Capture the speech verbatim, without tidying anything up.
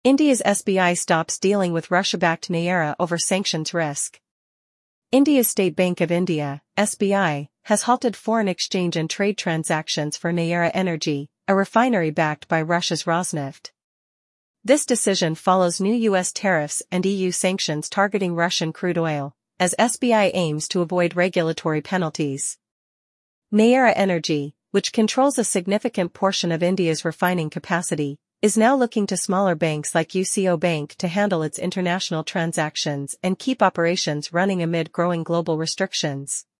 India's S B I stops dealing with Russia-backed Nayara over sanctions risk. India's State Bank of India, S B I, has halted foreign exchange and trade transactions for Nayara Energy, a refinery backed by Russia's Rosneft. This decision follows new U S tariffs and E U sanctions targeting Russian crude oil, as S B I aims to avoid regulatory penalties. Nayara Energy, which controls a significant portion of India's refining capacity, is now looking to smaller banks like U C O Bank to handle its international transactions and keep operations running amid growing global restrictions.